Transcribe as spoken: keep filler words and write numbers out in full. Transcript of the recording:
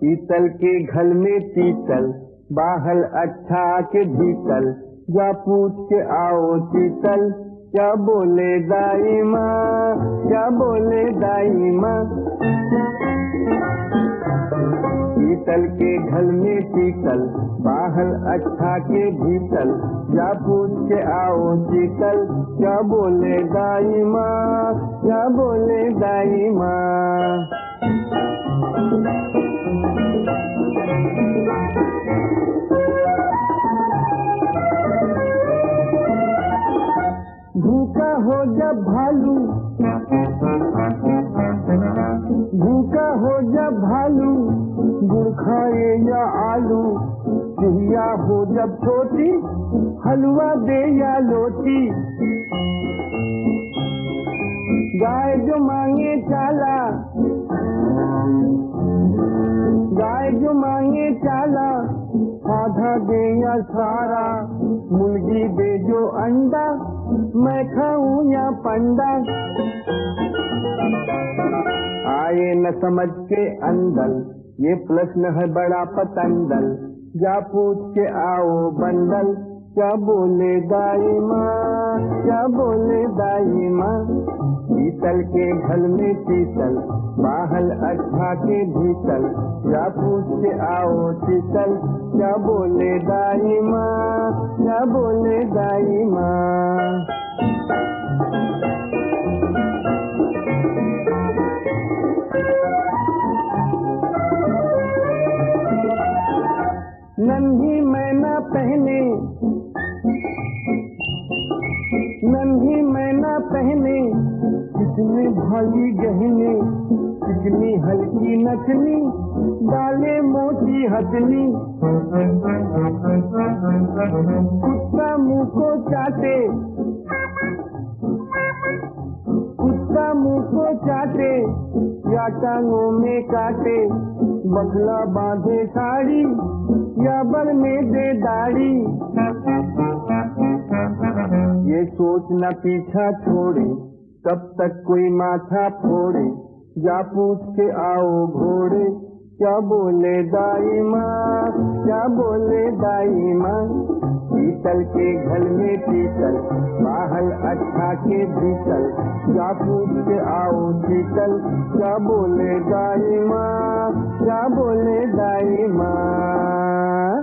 पीतल के घल में पीतल, बाहर अच्छा के भीतल, जा पूछ के आओ शीतल, क्या बोले दाई माँ, क्या बोले दाई माँ। पीतल के घल में पीतल, बाहर अच्छा के भीतल, जा पूछ के आओ शीतल, क्या बोले दाई माँ, क्या बोले दाई माँ। भूखा हो जब भालू, भूखा हो जब भालू, गुड़ खाए या आलू, चिड़िया हो जब छोटी, हलवा दे या लोटी। गाय जो मांगे चाला, गाय जो मांगे चाला, आधा दे या सारा, मुर्गी दे जो अंडा, मैं खाऊं या पंडा। आए न समझ के अंदर, ये प्रश्न है बड़ा पतंदल, जा पूछ के आओ बंदल, क्या बोले दाई माँ, क्या बोले दाई माँ। पीतल के घल में पीतल, बाहर अच्छा के भीतल, जा पूछ के आओ शीतल, क्या बोले दाई माँ, क्या बोले दाई माँ। नन्ही मैना पहने, नन्ही मैना पहने, कितने भारी गहने, कितनी हल्की नथनी, डाले मोटी हथनी। कुत्ता मुँह को चाटे, कुत्ता मुँह को चाटे, या टांगों में काटे, बगला बांधे साड़ी, या बल में दे दाढ़ी। ये सोच न पीछा छोड़े, तब तक कोई माथा फोड़े, जा पूछ के आओ घोड़े, क्या बोले दाई माँ, क्या बोले दाई माँ। पीतल के घल में पीतल, बाहर अच्छा के भीतल, जा पूछ के आओ शीतल, क्या बोले दाई माँ, क्या बोले दाई माँ।